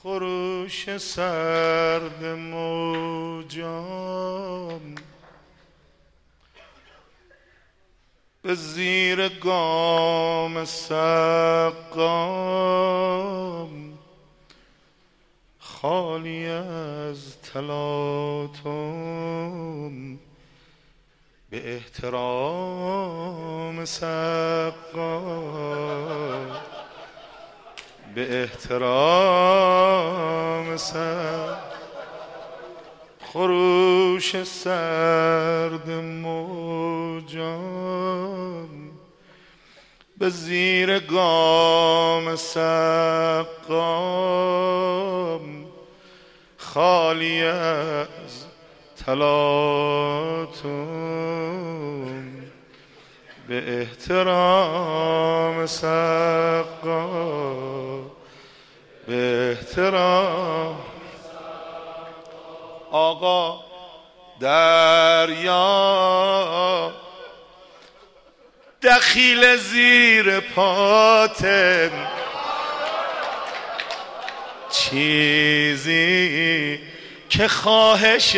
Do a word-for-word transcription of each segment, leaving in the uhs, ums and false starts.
خروش سرد موجان به زیر گام سقام خالی از تلاطم به احترام سقام به احترام سقام خروش سرد موجان به زیر گام سقام خالی از تلاطم به احترام سقام به احترام آقا دریا دخیل زیر پاتم چیزی که خواهش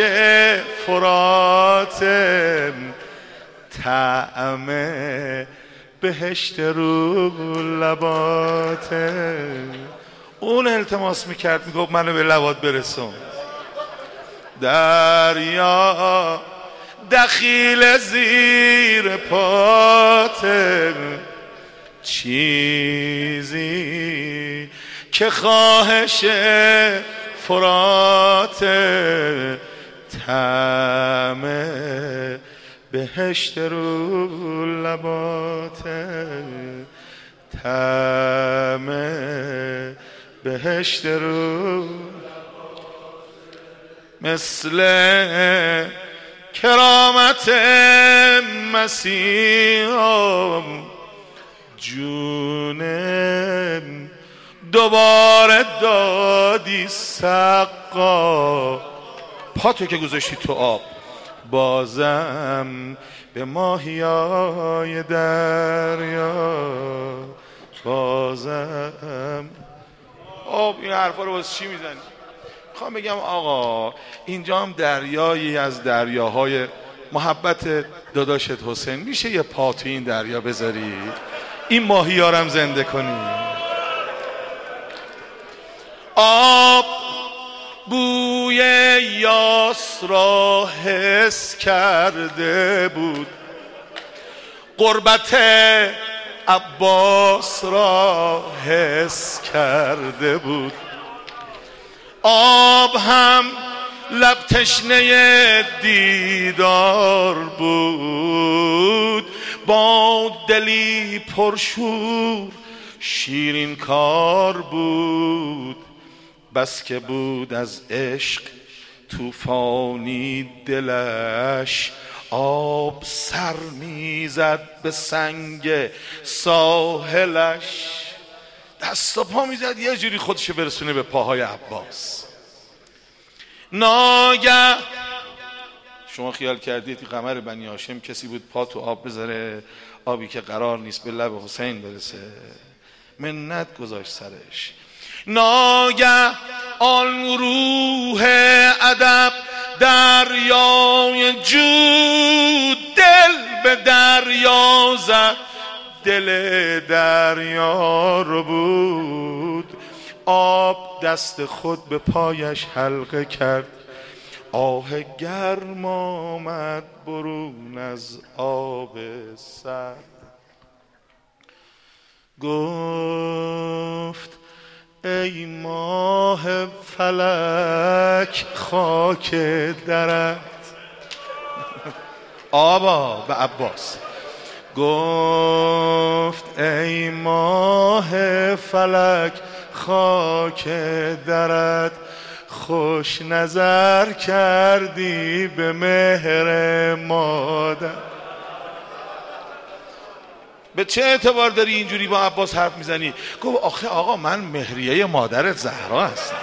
فراتم طعم بهشت رو لباتم. اون التماس میکرد میگفت منو به لبات برسون. دریا دخیل زیر پاتم چیزی که خواهش فرات طعم بهشت رو لبات طعم بهشت رو مثل کرامت مسیحم جونم دوباره دادی سقا پاتو که گذاشتی تو آب بازم به ماهیای دریا بازم آب. این حرفا رو واسه چی میزنی؟ میخوام بگم آقا اینجا هم دریایی از دریاهای محبت داداشت حسین، میشه یه پا تو این دریا بذاری این ماهیارم زنده کنی؟ آب بوی یاس را حس کرده بود، غربت عباس را حس کرده بود. آب هم لب تشنه دیدار بود، با دلی پرشور شیرین کار بود. بس که بود از عشق طوفانی دلش، آب سر میزد به سنگ ساحلش، دست و پا میزد یه جوری خودش برسونه به پاهای عباس. ناگه شما خیال کردید که قمر بنی هاشم کسی بود پا تو آب بذاره، آبی که قرار نیست به لب حسین برسه، منت گذاشت سرش. ناگه آن روح ادب دریای جود دل به دریا زد، دل دریا رو بود. آب دست خود به پایش حلقه کرد، آه گرم آمد برون از آب سرد. گفت ای ماه فلک خاک درت، آبا به عباس گفت ای ماه فلک خاک درت، خوش نظر کردی به مهر مادر. به چه اعتبار داری اینجوری با عباس حرف میزنی؟ گفت آخه آقا من مهریه مادرت زهرا هستم،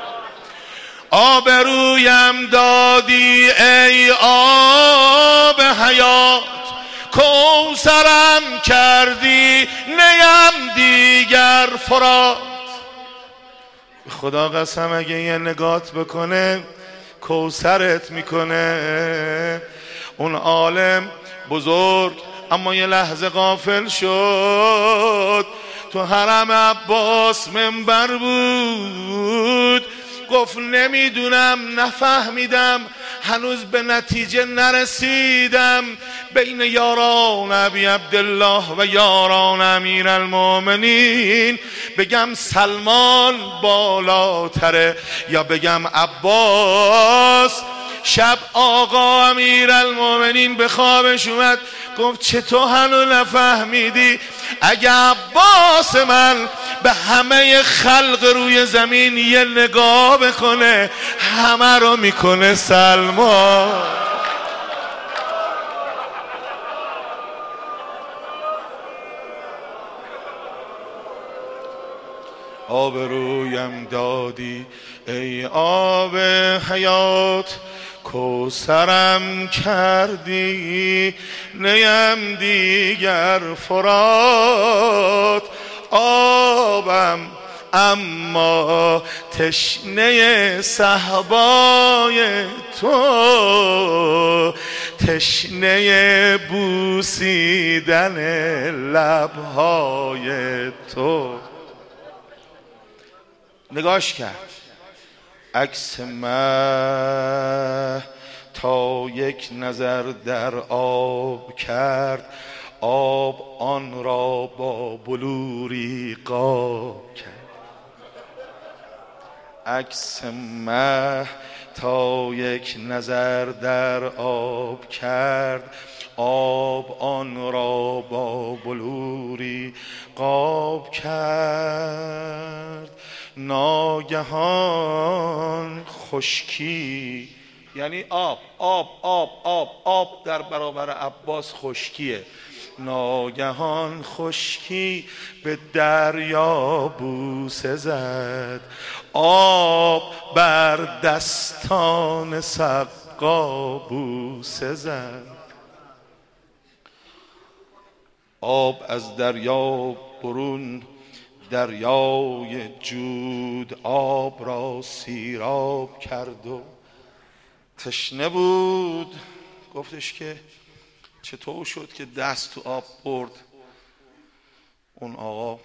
آبرویم دادی ای آب حیات، کوثرم کردی نیم دیگر فرات. خدا قسم اگه یه نگات بکنه کوثرت میکنه. اون عالم بزرگ اما یه لحظه غافل شد. تو حرم عباس منبر بود، گفت نمیدونم، نفهمیدم، هنوز به نتیجه نرسیدم بین یاران ابی عبدالله و یاران امیر المؤمنین بگم سلمان بالاتره یا بگم عباس. شب آقا امیر المؤمنین به خوابش اومد، گفت چطور هنوز نفهمیدی؟ اگه عباس من به همه خلق روی زمین یه نگاه بکنه همه رو میکنه سلمان. آب رویم دادی ای آب حیات، کوثرم کردی نیم دیگر فرات. آبم اما تشنه صحبای تو، تشنه بوسیدن لبهای تو. نگاش کرد عکس مه تا یک نظر در آب کرد، آب آن را با بلوری قاب کرد. عکس مه تا یک نظر در آب کرد، آب آن را با بلوری قاب کرد. ناگهان خشکی، یعنی آب آب آب آب آب در برابر عباس خشکیه. ناگهان خشکی به دریا بوسه زد، آب بر دستان سقا بوسه زد. آب از دریا برون، دریای جود آب را سیراب کرد و تشنه بود. گفتش که چطور شد که دست تو آب برد؟ اون آقا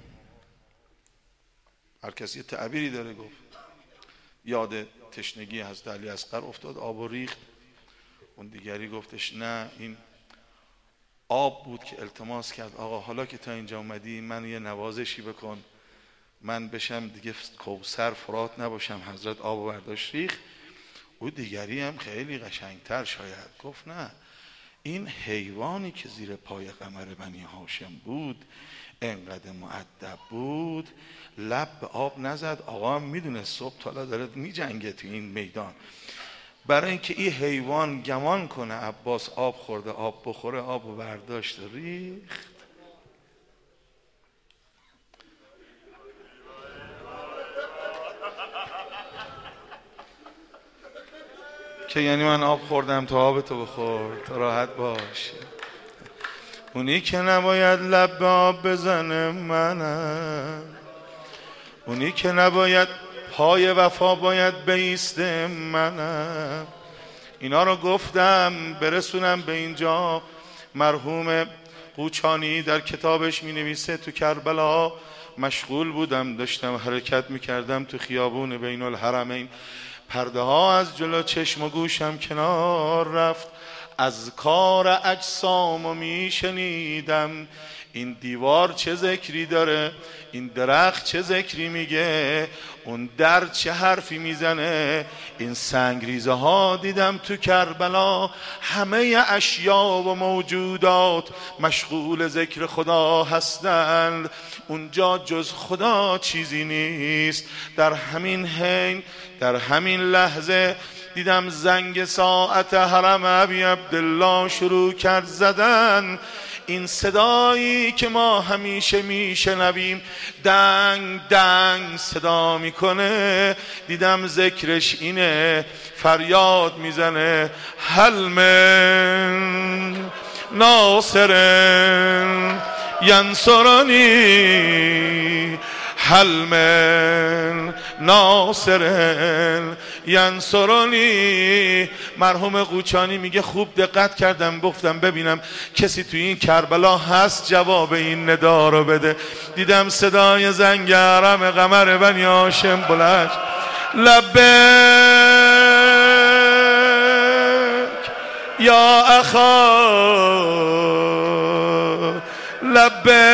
هر کسی تعبیری داره، گفت یاد تشنگی حضرت علی اصغر افتاد، آب و ریخت. اون دیگری گفتش نه، این آب بود که التماس کرد آقا حالا که تا اینجا اومدی من یه نوازشی بکن، من بشم دیگه کوثر فرات نباشم. حضرت آب و برداشت ریخت. او دیگری هم خیلی قشنگتر شاید گفت نه، این حیوانی که زیر پای قمر بنی هاشم بود انقدر مؤدب بود، لب به آب نزد. آقا هم میدونه صبح تالا داره میجنگه تو این میدان، برای اینکه این حیوان گمان کنه عباس آب خورده آب بخوره، آب و برداشت ریخت. که یعنی من آب خوردم تو آب تو بخور، تو راحت باش. اونی که نباید لب به آب بزنه منم، اونی که نباید پای وفا باید بیسته منم. اینا رو گفتم برسونم به اینجا. مرحوم قوچانی در کتابش می نویسه تو کربلا مشغول بودم، داشتم حرکت می کردم تو خیابون بین الحرمین، پرده ها از جلو چشم و گوشم کنار رفت، از کار اجسامو می شنیدم این دیوار چه ذکری داره، این درخت چه ذکری میگه، اون در چه حرفی میزنه. این سنگریزه ها دیدم تو کربلا، همه اشیا و موجودات مشغول ذکر خدا هستند، اونجا جز خدا چیزی نیست. در همین حین، در همین لحظه دیدم زنگ ساعت حرم ابی عبدالله شروع کرد زدن. این صدایی که ما همیشه میشنویم دنگ دنگ صدا میکنه، دیدم ذکرش اینه، فریاد میزنه هل من ناصر ینصرنی، هل من ناصر ینصرنی. مرحوم قوچانی میگه خوب دقت کردم گفتم ببینم کسی توی این کربلا هست جواب این ندا رو بده. دیدم صدای زنگرم قمر بنی هاشم بلند لبیک یا اخا لبیک